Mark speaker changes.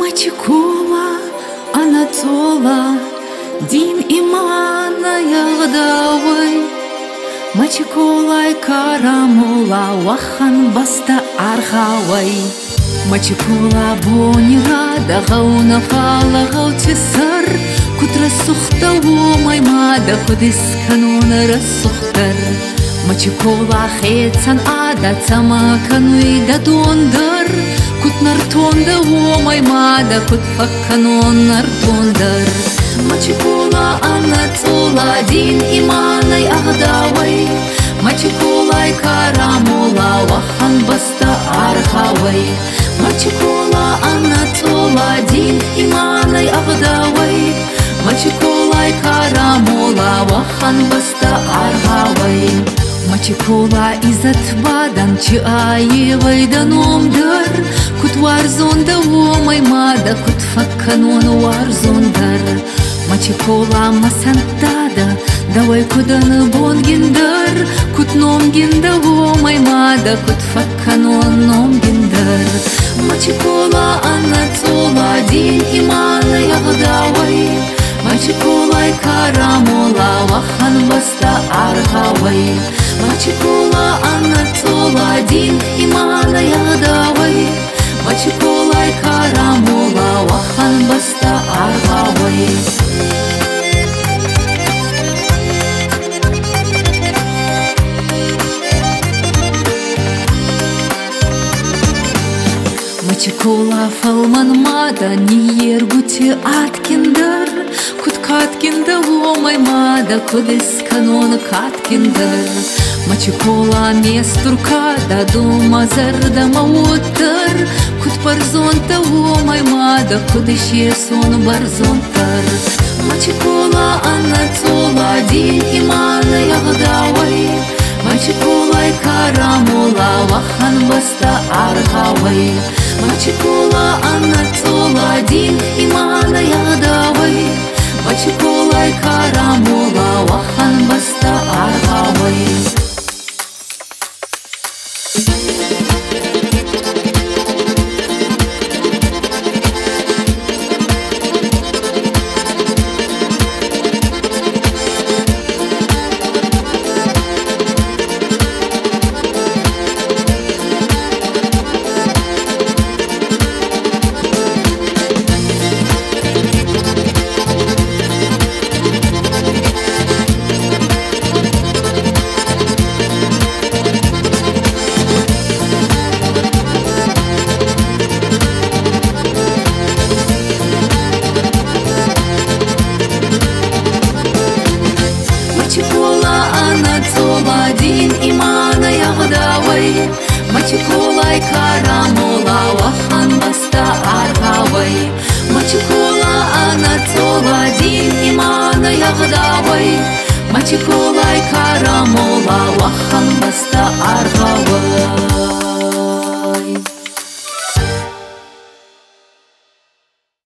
Speaker 1: Мачекова Анатола, дин имана ягдавай. Мачеколай карамола, вахан баста архавай. Мачекола бонига, да гауна фала гаутисар. Кутра сухта маймада, ходис канона рассухтар. Мачекола хецан ада, цама кануй да дондар. Кут нартонда маймада, кут факканон нартондар. Мачекола Анатола, дин иманай агдавай. Мачеколай карамола, вахан баста архавай. Мачекола Анатола, дин иманай агдавай. Мачеколай карамола, вахан баста архавай. Мачекола изат бадан чи аевай даномдар. Кут варзонда маймада, кут факканон варзондар. Мачекола масантада, давай куданы бонгиндар. Кут номгинда маймада, кут факканон номгиндар. Мачекола Анатола, дин имана ягдавай. Мачеколай карамола, вахан баста архавай. Мачекола Анатола, дин имана ягдавай. Мачеколай карамола, вахан баста архавай. Мачекола фалманмада, не ергути аткиндар. Кут каткинда маймада, кудес канона каткиндар. Мачекола местуркада, дома зарда мауттар. Кут парзонта маймада, кудеше сон барзонтар. Мачекола Анатола, дин имана ягдавай. Мачеколай карамола, вахан баста архавай. Мачекола Анатола, дин имана ягдавай. Мачеколай карамола, вахан баста архавай. Мачекола Анатола, дин имана ягдавай. Мачеколай карамола, вахан баста архавай. Мачекола Анатола, дин имана ягдавай. Мачеколай карамола, вахан баста архавай.